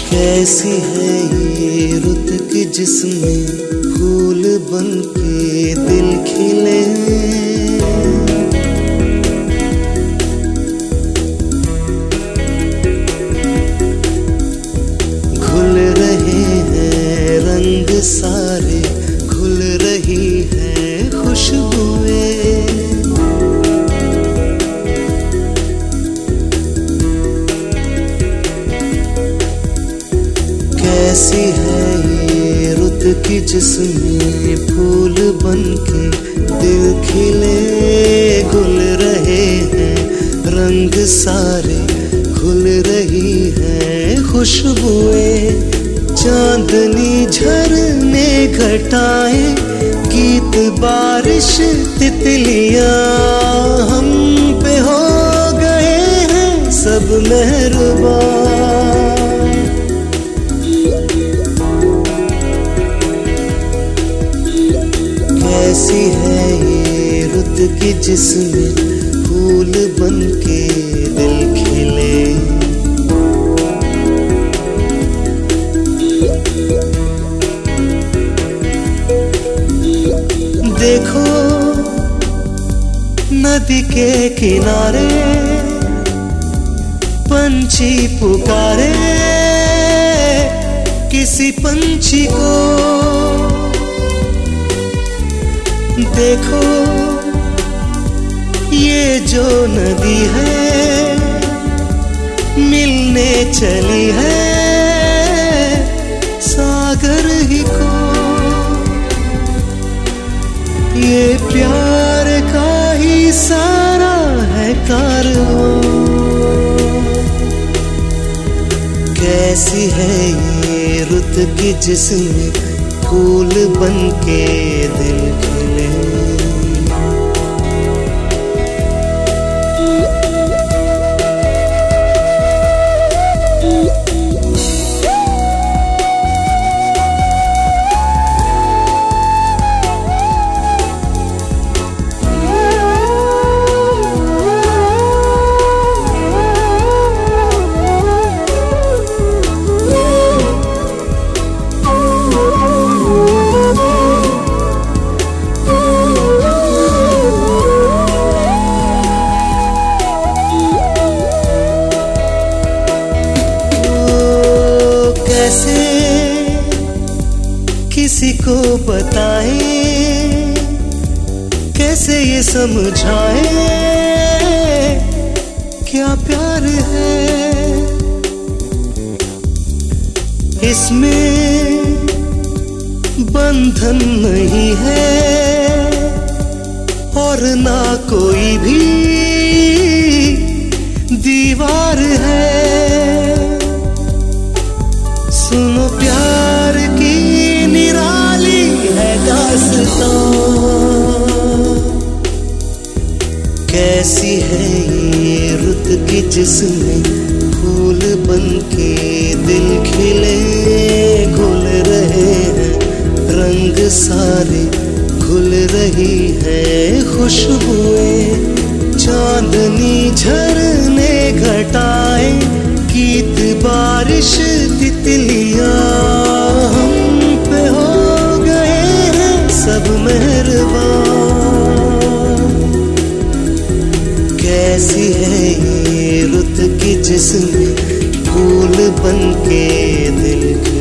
कैसी है ये रुत की जिसमें फूल बन के दिल खिले। घुल रहे हैं रंग सारे, घुल रही है खुशबुएं। कैसी है ये रुत की जिसमें फूल बन के दिल खिले। घुल रहे हैं रंग सारे, घुल रही है खुशबुएं। चांदनी झरने घटाएं, गीत बारिश तितलियां हम पे हो गए हैं सब मेहरबान। कैसी है ये रुत की जिसमें फूल बन के दिल खिले। देखो नदी के किनारे पंछी पुकारे किसी पंछी को। देखो ये जो नदी है मिलने चली है सागर ही को। ये प्यार का ही सारा है कारवां। कैसी है ये रुत की जिसमें फूल बन के दिल खिले। किसी को बताएं, कैसे ये समझाएं क्या प्यार है। इसमें बंधन नहीं है और ना कोई भी दीवार है। सुनो प्यार की निराली है दास्तां। कैसी है ये रुत की जिसमें फूल बन के दिल खिले। घुल रहे हैं रंग सारे, घुल रही है खुशबुएं। चांदनी झरने घटाए, गीत बारिश तितलियां हम पे हो गए हैं सब मेहरबान। कैसी है ये रुत की जिसमें फूल बन के दिल